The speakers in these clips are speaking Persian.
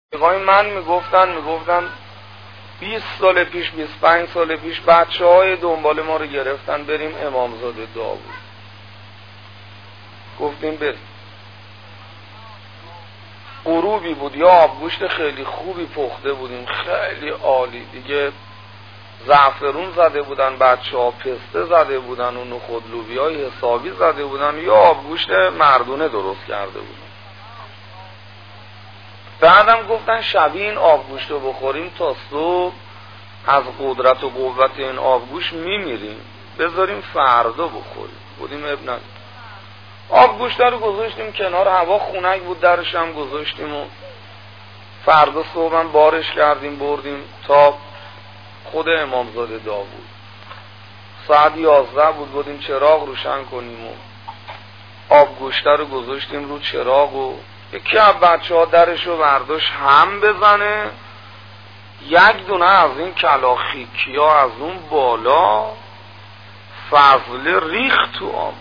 من میگفتن 20 سال پیش 25 سال پیش بچه‌های دنبال ما رو گرفتن بریم امامزاده داوود. گفتیم بریم. غروبی بود یا آبگوشت خیلی خوبی پخته بودیم، خیلی عالی دیگه. زعفرون زده بودن بچه‌ها، پسته زده بودن و نخود لوبیای حسابی زده بودن، یا آبگوشت مردونه درست کرده بودن. بعدم گفتن شبیه این آبگوشت رو بخوریم تا صبح از قدرت و قوت این آبگوشت میمیریم، بذاریم فردا بخوریم. بودیم ابن آبگوشت رو گذاشتیم کنار، هوا خنک بود، درش هم گذاشتیم و فردا صبحم بارش کردیم بردیم تا خود امامزاده داوود. ساعت 11 بود، بودیم چراغ روشن کنیم و آبگوشت رو گذاشتیم رو چراغ و یکی از بچه‌ها درشو برداشت هم بزنه، یک دونه از این کلاخیکیا از اون بالا فضله ریخت تو آب.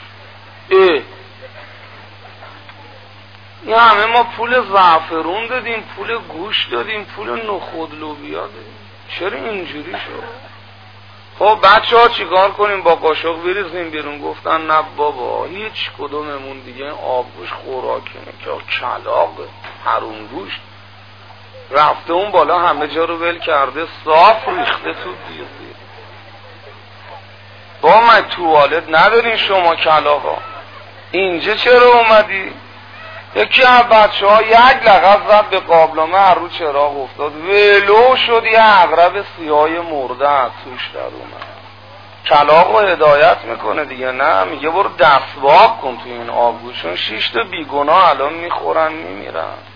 این همه ما پول زعفرون دادیم، پول گوشت دادیم، پول نخود لوبیا دادیم، چرا اینجوری شد؟ خب بچه‌ها چیکار کنیم؟ با قاشق بریزیم بیرون؟ گفتن نه بابا، هیچ کدوممون دیگه آبگوشت خوراکینه که کلاغ حروم گوشت رفته اون بالا همه جا رو ول کرده، صاف ریخته تو دیزی. با من توالت ندارین شما کلاغا، اینجا چرا اومدی؟ یکی از بچه‌ها یک لغت زد به قابلمه، هر رو چراغ افتاد، ولو شد، یه عقرب سیاه مرده از توش در اومد. کلاغ رو هدایت میکنه دیگه، نه میگه برو دستواب کن تو این آبگوشت، 6 تا بیگناه الان میخورن میمیرن.